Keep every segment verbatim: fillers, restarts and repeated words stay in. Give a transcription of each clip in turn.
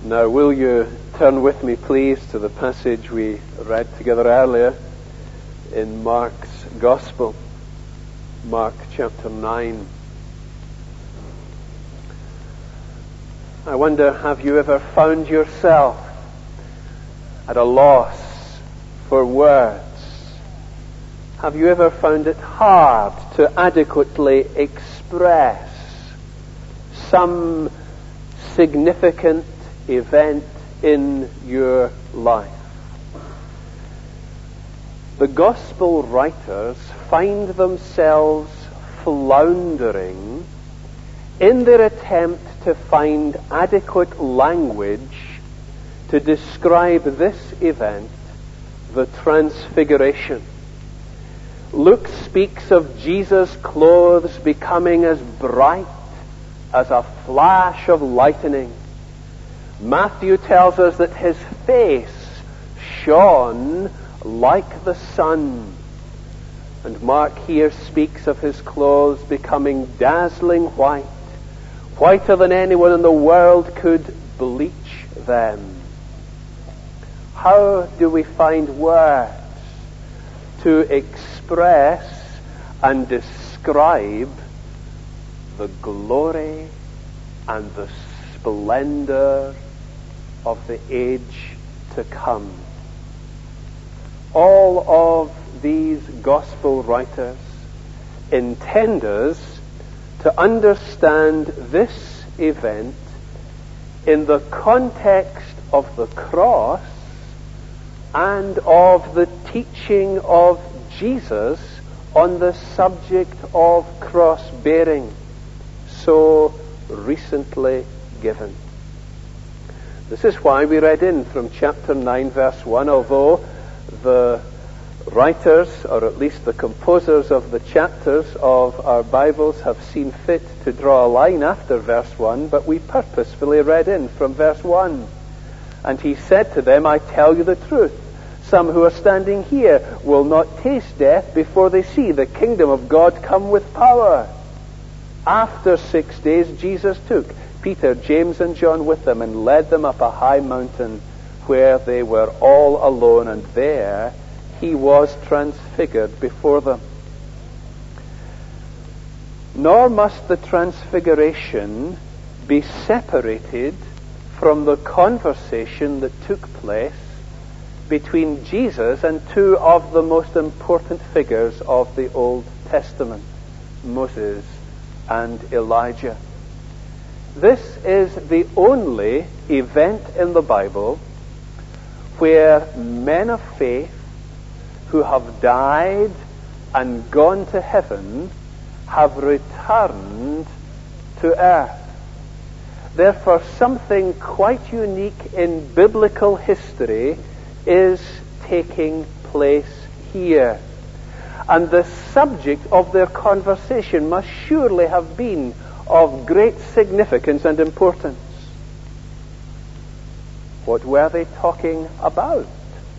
Now, will you turn with me, please, to the passage we read together earlier in Mark's Gospel, Mark chapter nine. I wonder, have you ever found yourself at a loss for words? Have you ever found it hard to adequately express some significant event in your life? The Gospel writers find themselves floundering in their attempt to find adequate language to describe this event, the Transfiguration. Luke speaks of Jesus' clothes becoming as bright as a flash of lightning. Matthew tells us that his face shone like the sun. And Mark here speaks of his clothes becoming dazzling white, whiter than anyone in the world could bleach them. How do we find words to express and describe the glory and the splendor of the age to come? All of these gospel writers intend us to understand this event in the context of the cross and of the teaching of Jesus on the subject of cross-bearing, so recently given. This is why we read in from chapter nine, verse one, although the writers, or at least the composers of the chapters of our Bibles, have seen fit to draw a line after verse one, but we purposefully read in from verse one. And he said to them, I tell you the truth, some who are standing here will not taste death before they see the kingdom of God come with power. After six days, Jesus took Peter, James, and John with them and led them up a high mountain where they were all alone, and there he was transfigured before them. Nor must the transfiguration be separated from the conversation that took place between Jesus and two of the most important figures of the Old Testament, Moses and Elijah. This is the only event in the Bible where men of faith who have died and gone to heaven have returned to earth. Therefore, something quite unique in biblical history is taking place here. And the subject of their conversation must surely have been of great significance and importance. What were they talking about?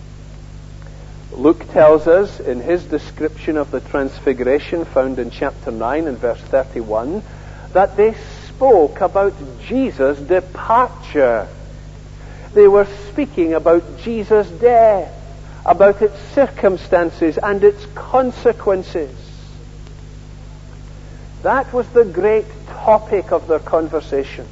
Luke tells us in his description of the Transfiguration, found in chapter nine and verse thirty-one, that they spoke about Jesus' departure. They were speaking about Jesus' death, about its circumstances and its consequences. That was the great topic of their conversation.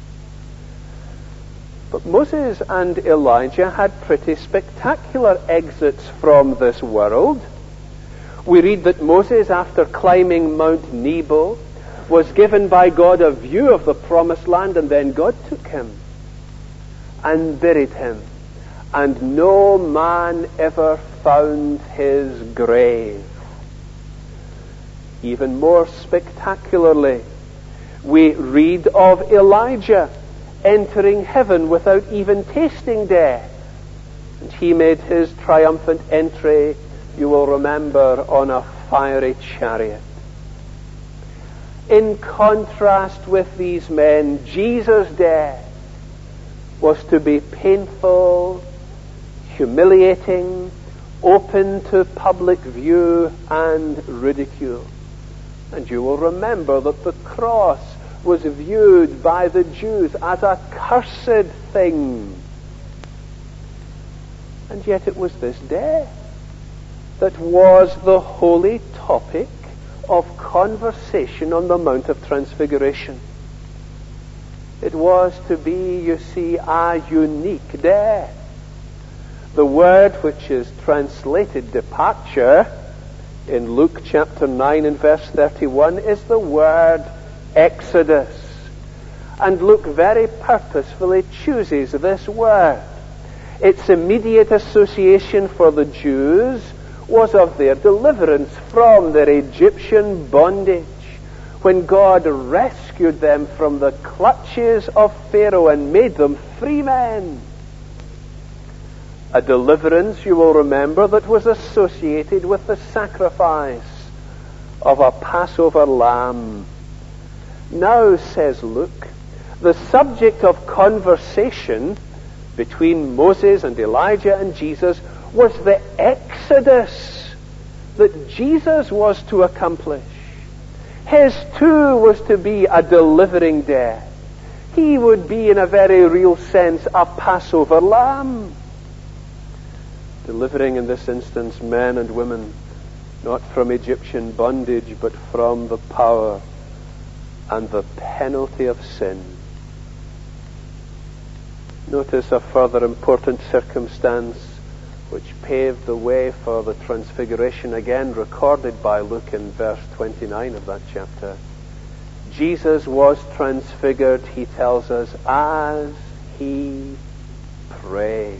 But Moses and Elijah had pretty spectacular exits from this world. We read that Moses, after climbing Mount Nebo, was given by God a view of the promised land, and then God took him and buried him, and no man ever found his grave. Even more spectacularly, we read of Elijah entering heaven without even tasting death. And he made his triumphant entry, you will remember, on a fiery chariot. In contrast with these men, Jesus' death was to be painful, humiliating, open to public view and ridicule. And you will remember that the cross was viewed by the Jews as a cursed thing. And yet it was this day that was the holy topic of conversation on the Mount of Transfiguration. It was to be, you see, a unique day. The word which is translated departure in Luke chapter nine and verse thirty-one is the word Exodus. And Luke very purposefully chooses this word. Its immediate association for the Jews was of their deliverance from their Egyptian bondage, when God rescued them from the clutches of Pharaoh and made them free men. A deliverance, you will remember, that was associated with the sacrifice of a Passover lamb. Now, says Luke, the subject of conversation between Moses and Elijah and Jesus was the exodus that Jesus was to accomplish. His too was to be a delivering death. He would be, in a very real sense, a Passover lamb. Delivering in this instance men and women, not from Egyptian bondage, but from the power and the penalty of sin. Notice a further important circumstance which paved the way for the transfiguration, again recorded by Luke in verse twenty-nine of that chapter. Jesus was transfigured, he tells us, as he prayed.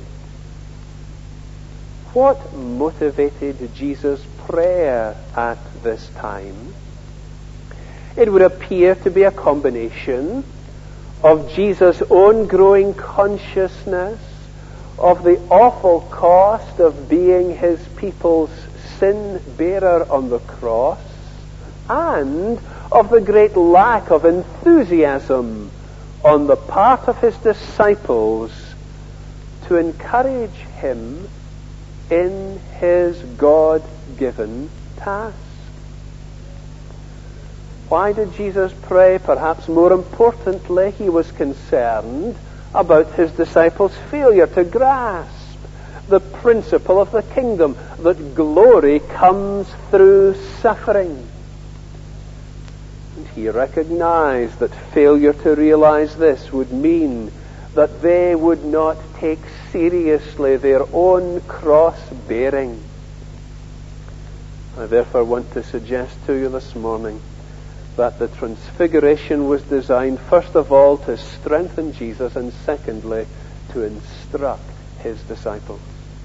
What motivated Jesus' prayer at this time? It would appear to be a combination of Jesus' own growing consciousness of the awful cost of being his people's sin bearer on the cross, and of the great lack of enthusiasm on the part of his disciples to encourage him in his God-given task. Why did Jesus pray? Perhaps more importantly, he was concerned about his disciples' failure to grasp the principle of the kingdom, that glory comes through suffering. And he recognized that failure to realize this would mean that they would not take seriously their own cross-bearing. I therefore want to suggest to you this morning that the transfiguration was designed first of all to strengthen Jesus, and secondly to instruct his disciples.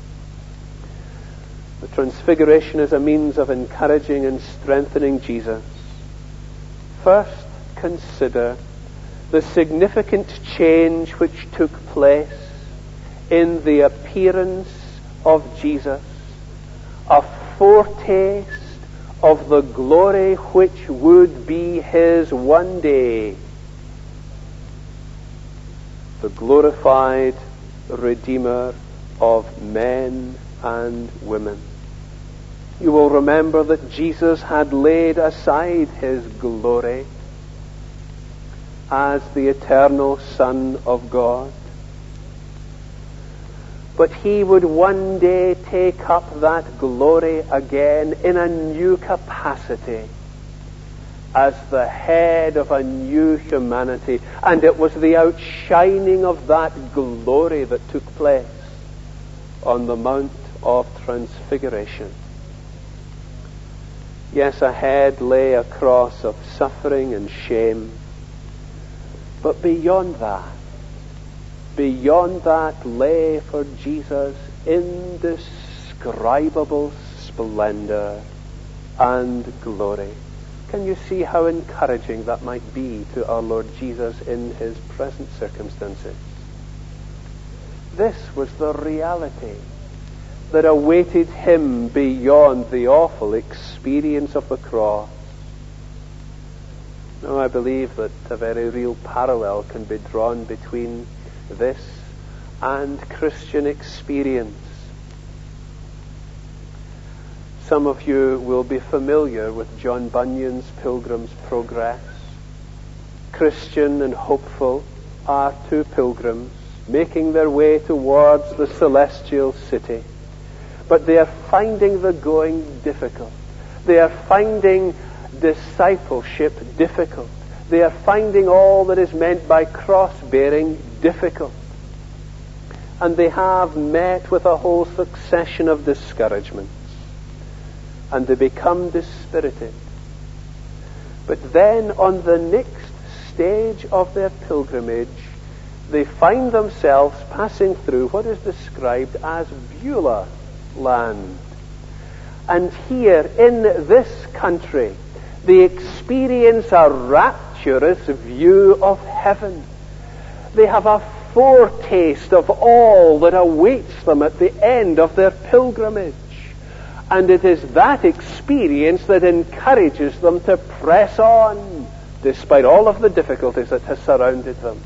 The transfiguration is a means of encouraging and strengthening Jesus. First, consider the significant change which took place in the appearance of Jesus, a foretaste of the glory which would be his one day, the glorified Redeemer of men and women. You will remember that Jesus had laid aside his glory as the eternal Son of God, but he would one day take up that glory again in a new capacity as the head of a new humanity. And it was the outshining of that glory that took place on the Mount of Transfiguration. Yes, ahead lay a cross of suffering and shame, but beyond that, Beyond that lay for Jesus indescribable splendor and glory. Can you see how encouraging that might be to our Lord Jesus in his present circumstances? This was the reality that awaited him beyond the awful experience of the cross. Now, I believe that a very real parallel can be drawn between this and Christian experience. Some of you will be familiar with John Bunyan's Pilgrim's Progress. Christian and hopeful, are two pilgrims making their way towards the celestial city. But they are finding the going difficult. They are finding discipleship difficult. They are finding all that is meant by cross-bearing difficult. And they have met with a whole succession of discouragements. And they become dispirited. But then on the next stage of their pilgrimage, they find themselves passing through what is described as Beulah land. And here in this country, they experience a rapturous view of heaven. They have a foretaste of all that awaits them at the end of their pilgrimage. And it is that experience that encourages them to press on, despite all of the difficulties that have surrounded them.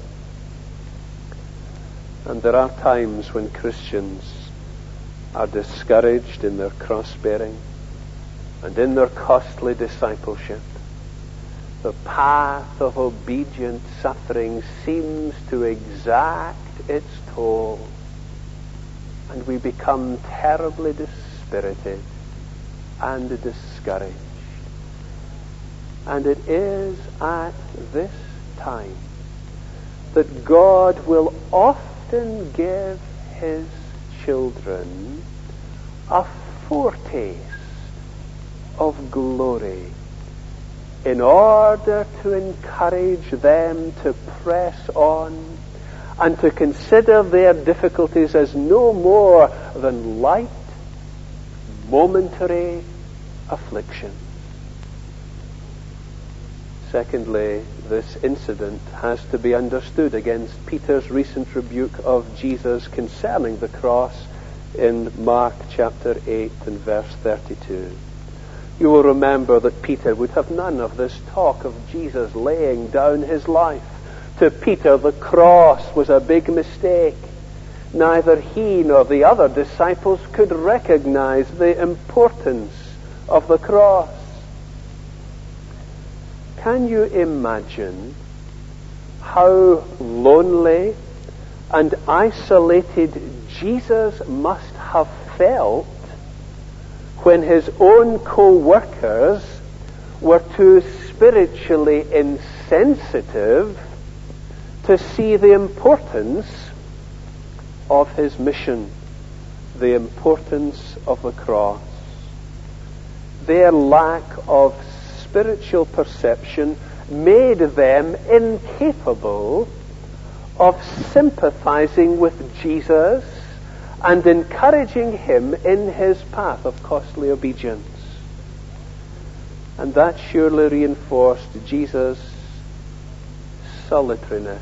And there are times when Christians are discouraged in their cross-bearing and in their costly discipleship. The path of obedient suffering seems to exact its toll, and we become terribly dispirited and discouraged. And it is at this time that God will often give his children a foretaste of glory in order to encourage them to press on and to consider their difficulties as no more than light, momentary affliction. Secondly, this incident has to be understood against Peter's recent rebuke of Jesus concerning the cross in Mark chapter eight and verse thirty-two. You will remember that Peter would have none of this talk of Jesus laying down his life. To Peter, the cross was a big mistake. Neither he nor the other disciples could recognize the importance of the cross. Can you imagine how lonely and isolated Jesus must have felt when his own co-workers were too spiritually insensitive to see the importance of his mission, the importance of the cross? Their lack of spiritual perception made them incapable of sympathizing with Jesus and encouraging him in his path of costly obedience. And that surely reinforced Jesus' solitariness.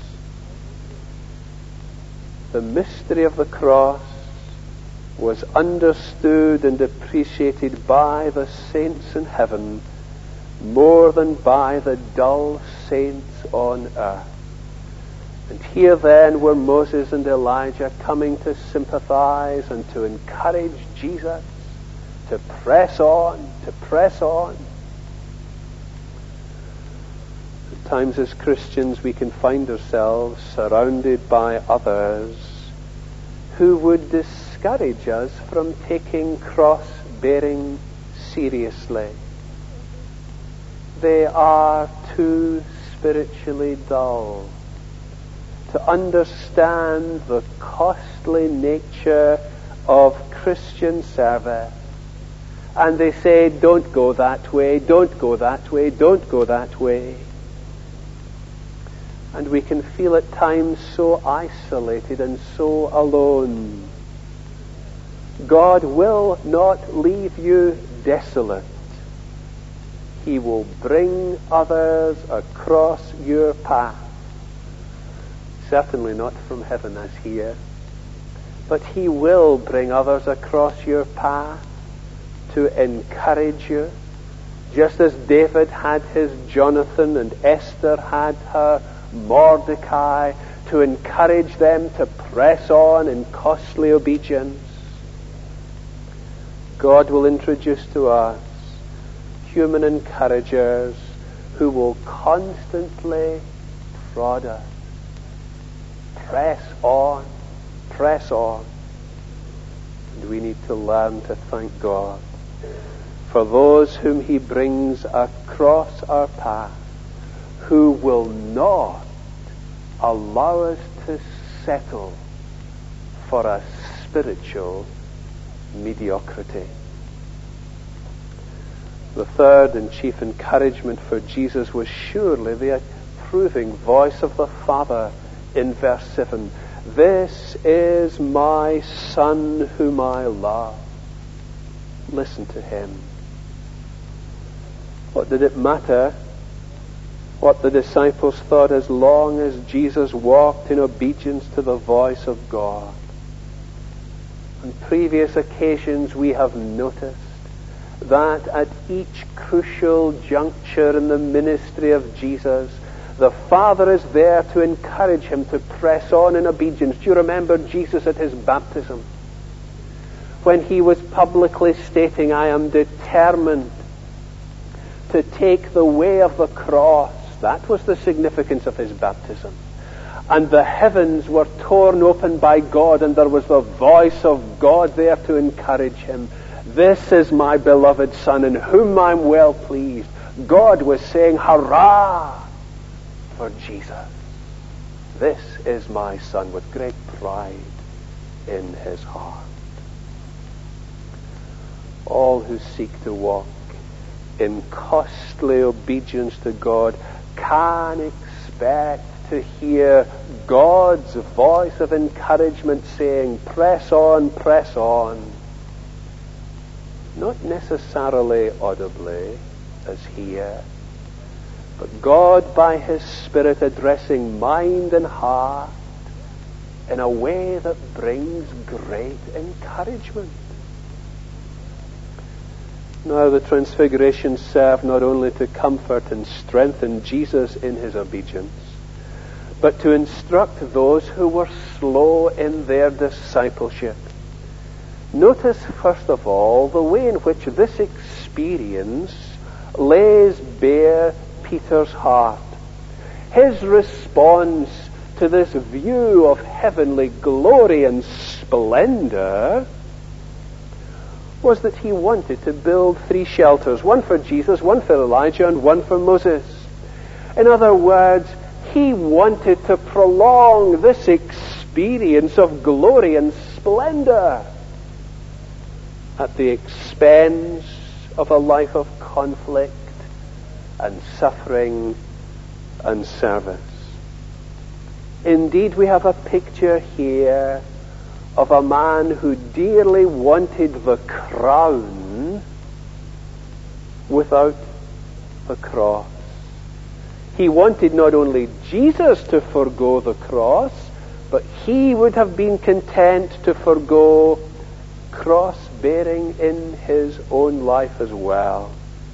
The mystery of the cross was understood and appreciated by the saints in heaven more than by the dull saints on earth. And here then were Moses and Elijah coming to sympathize and to encourage Jesus to press on, to press on. At times as Christians we can find ourselves surrounded by others who would discourage us from taking cross-bearing seriously. They are too spiritually dull to understand the costly nature of Christian service. And they say, don't go that way, don't go that way, don't go that way. And we can feel at times so isolated and so alone. God will not leave you desolate. He will bring others across your path. Certainly not from heaven as here, but he will bring others across your path to encourage you, just as David had his Jonathan and Esther had her Mordecai, to encourage them to press on in costly obedience. God will introduce to us human encouragers who will constantly prod us. Press on, press on. And we need to learn to thank God for those whom he brings across our path, who will not allow us to settle for a spiritual mediocrity. The third and chief encouragement for Jesus was surely the approving voice of the Father in verse seven. This is my Son whom I love. Listen to him. What did it matter what the disciples thought as long as Jesus walked in obedience to the voice of God? On previous occasions we have noticed that at each crucial juncture in the ministry of Jesus, the Father is there to encourage him to press on in obedience. Do you remember Jesus at his baptism, when he was publicly stating, I am determined to take the way of the cross? That was the significance of his baptism. And the heavens were torn open by God, and there was the voice of God there to encourage him. This is my beloved Son, in whom I'm well pleased. God was saying, hurrah for Jesus. This is my Son, with great pride in his heart. All who seek to walk in costly obedience to God can expect to hear God's voice of encouragement saying, press on, press on. Not necessarily audibly as here, but God by his Spirit addressing mind and heart in a way that brings great encouragement. Now, the Transfiguration served not only to comfort and strengthen Jesus in his obedience, but to instruct those who were slow in their discipleship. Notice, first of all, the way in which this experience lays bare Peter's heart. His response to this view of heavenly glory and splendor was that he wanted to build three shelters, one for Jesus, one for Elijah, and one for Moses. In other words, he wanted to prolong this experience of glory and splendor at the expense of a life of conflict and suffering and service. Indeed, we have a picture here of a man who dearly wanted the crown without the cross. He wanted not only Jesus to forgo the cross, but he would have been content to forgo cross-bearing in his own life as well.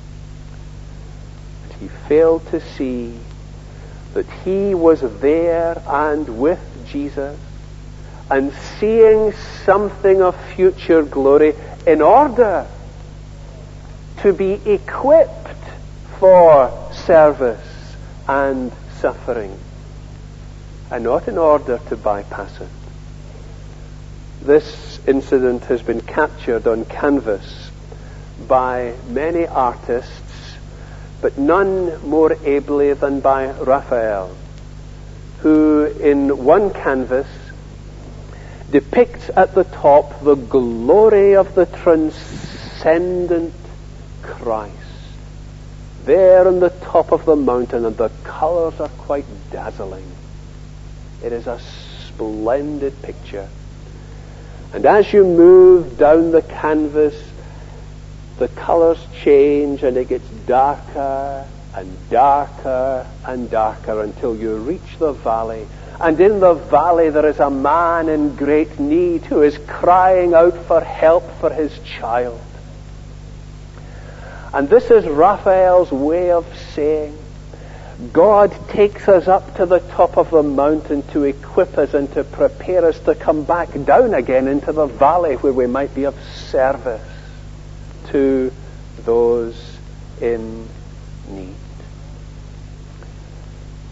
But he failed to see that he was there and with Jesus, and seeing something of future glory in order to be equipped for service and suffering, and not in order to bypass it. This incident has been captured on canvas by many artists, but none more ably than by Raphael, who in one canvas depicts at the top the glory of the transcendent Christ, there on the top of the mountain, and the colors are quite dazzling. It is a splendid picture. And as you move down the canvas, the colors change, and it gets darker and darker and darker until you reach the valley. And in the valley there is a man in great need who is crying out for help for his child. And this is Raphael's way of saying, God takes us up to the top of the mountain to equip us and to prepare us to come back down again into the valley where we might be of service to those in need.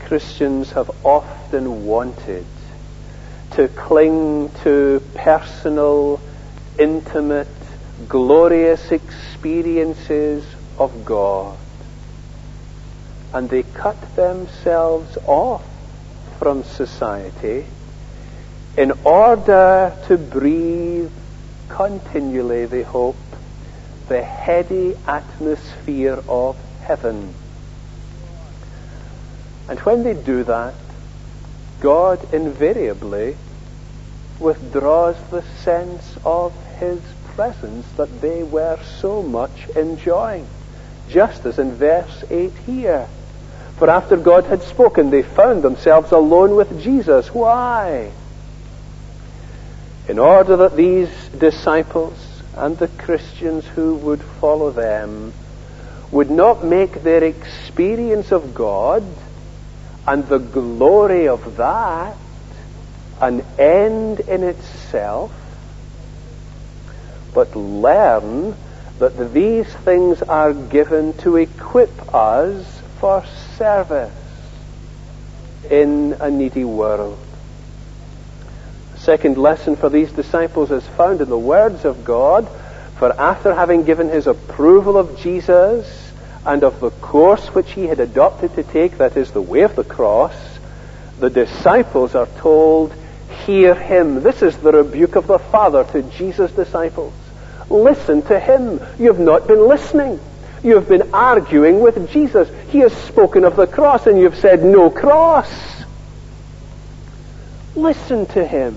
Christians have often wanted to cling to personal, intimate, glorious experiences of God. And they cut themselves off from society in order to breathe continually, they hope, the heady atmosphere of heaven. And when they do that, God invariably withdraws the sense of His presence that they were so much enjoying. Just as in verse eight here. For after God had spoken, they found themselves alone with Jesus. Why? In order that these disciples and the Christians who would follow them would not make their experience of God and the glory of that an end in itself, but learn that these things are given to equip us for service in a needy world. The second lesson for these disciples is found in the words of God. For after having given his approval of Jesus and of the course which he had adopted to take, that is the way of the cross, the disciples are told, hear him. This is the rebuke of the Father to Jesus' disciples. Listen to him. You've not been listening. You've been arguing with Jesus. He has spoken of the cross and you've said no cross. Listen to him.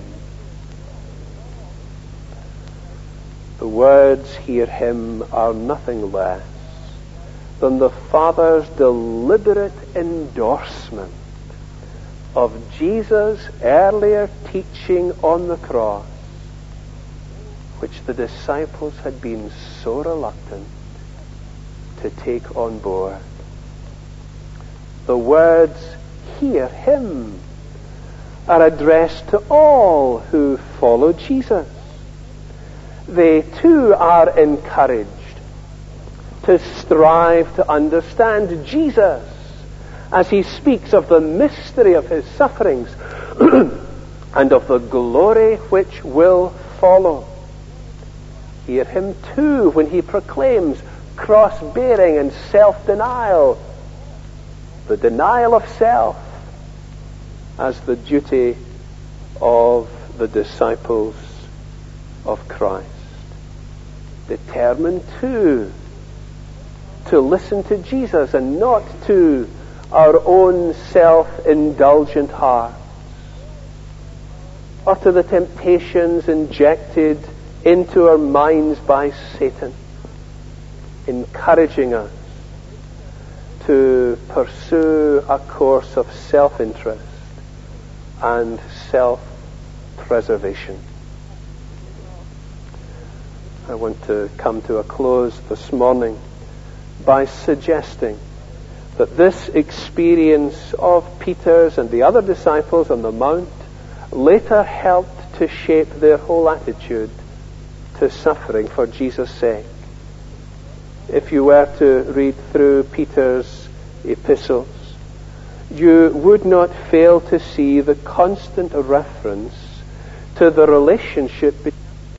The words hear him are nothing less than the Father's deliberate endorsement of Jesus' earlier teaching on the cross, which the disciples had been so reluctant to take on board. The words, hear him, are addressed to all who follow Jesus. They too are encouraged to strive to understand Jesus as he speaks of the mystery of his sufferings and of the glory which will follow. Hear him too when he proclaims cross-bearing and self-denial, the denial of self as the duty of the disciples of Christ. Determined too to listen to Jesus and not to our own self-indulgent hearts or to the temptations injected into our minds by Satan, encouraging us to pursue a course of self-interest and self-preservation. I want to come to a close this morning by suggesting that this experience of Peter's and the other disciples on the Mount later helped to shape their whole attitude to suffering for Jesus' sake. If you were to read through Peter's epistles, you would not fail to see the constant reference to the relationship between